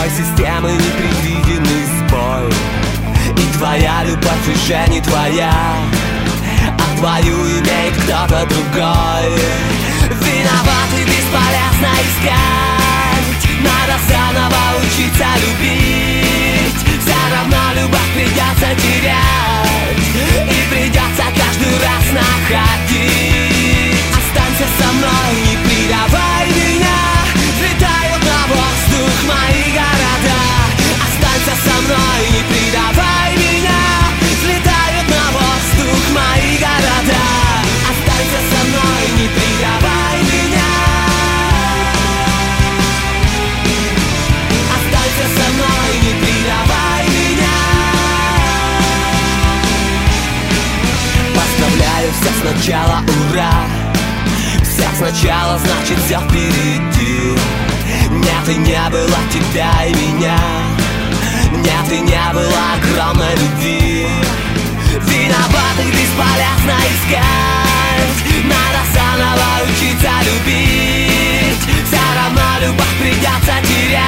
иной системы непредвиденный сбой. И твоя любовь уже не твоя, а твою имеет кто-то другой. Виноват и бесполезно искать, надо заново учиться любить. Все равно любовь придется терять, и придется каждый раз находить. Останься со мной, не предавай меня, взлетают на воздух мои города. Останься со мной, не предавай меня, взлетают на воздух мои города. Останься со мной, не предавай меня. Останься со мной, не предавай меня. Поставляю всех сначала, ура! Всех сначала, значит все впереди. Нет, и не было тебя и меня. Нет, и не было огромной любви. Виноват и бесполезно искать, надо заново учиться любить. Все равно любовь придется терять,